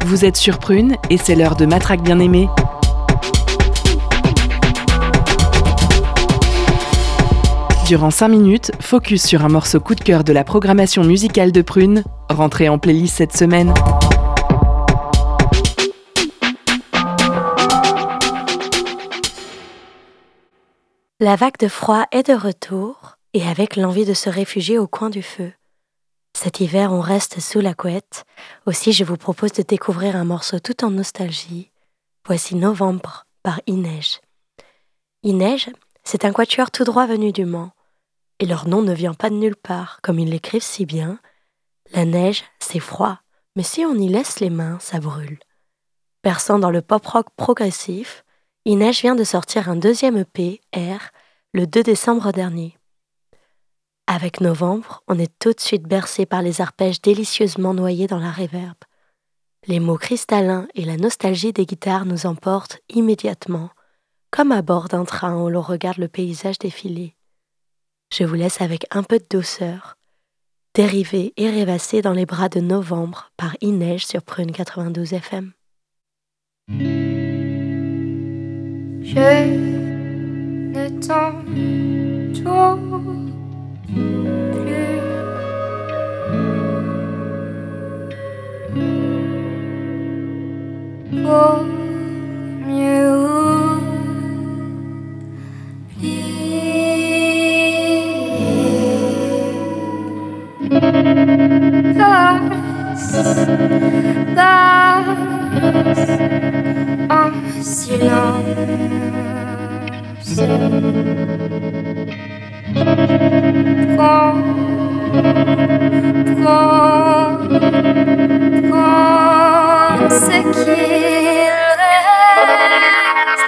Vous êtes sur Prune et c'est l'heure de Matraque bien-aimée. Durant 5 minutes, focus sur un morceau coup de cœur de la programmation musicale de Prune, rentré en playlist cette semaine. La vague de froid est de retour et avec l'envie de se réfugier au coin du feu. Cet hiver, on reste sous la couette. Aussi, je vous propose de découvrir un morceau tout en nostalgie. Voici Novembre par Inej. Inej, c'est un quatuor tout droit venu du Mans. Et leur nom ne vient pas de nulle part, comme ils l'écrivent si bien. La neige, c'est froid, mais si on y laisse les mains, ça brûle. Perçant dans le pop-rock progressif, Inej vient de sortir un deuxième EP, R, le 2 décembre dernier. Avec Novembre, on est tout de suite bercé par les arpèges délicieusement noyés dans la reverb. Les mots cristallins et la nostalgie des guitares nous emportent immédiatement, comme à bord d'un train où l'on regarde le paysage défiler. Je vous laisse avec un peu de douceur, dériver et rêvasser dans les bras de Novembre par Inej sur Prune 92 FM. Je ne t'entoure plus. Pour mieux oublier. Passe en silence. Prends ce qu'il reste.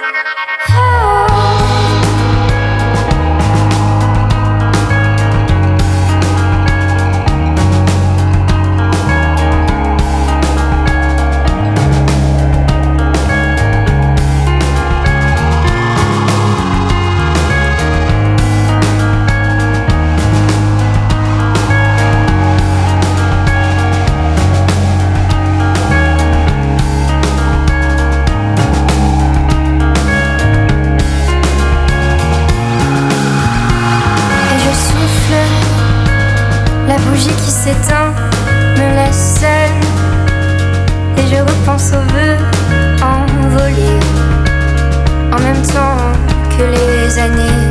Qui s'éteint me laisse seule et je repense aux vœux envolés en même temps que les années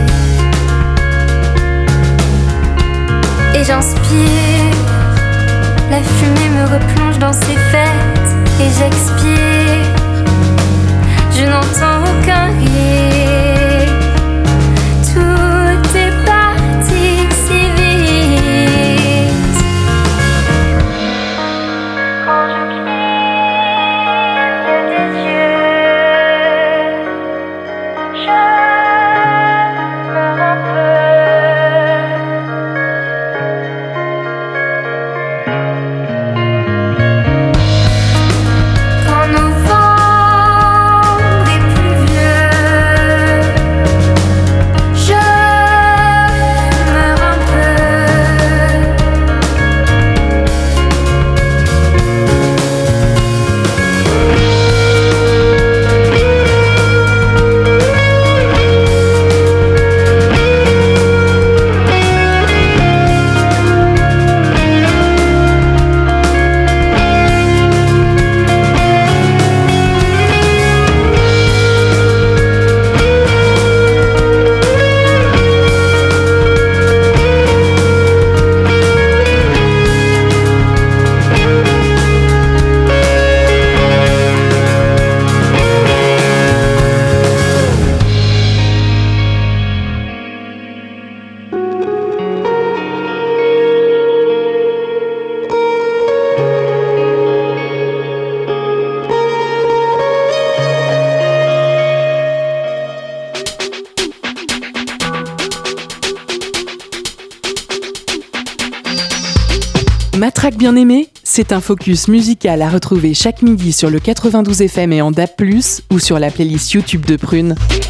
et j'inspire, la fumée me replonge dans ses fêtes et j'expire, je n'entends aucun rire, tout est parti si vite. Quand je cligne des yeux, je meurs un peu. Quand novembre est pluvieux, je meurs un peu. Matraque bien-aimée, c'est un focus musical à retrouver chaque midi sur le 92 FM et en DAB+, ou sur la playlist YouTube de Prune.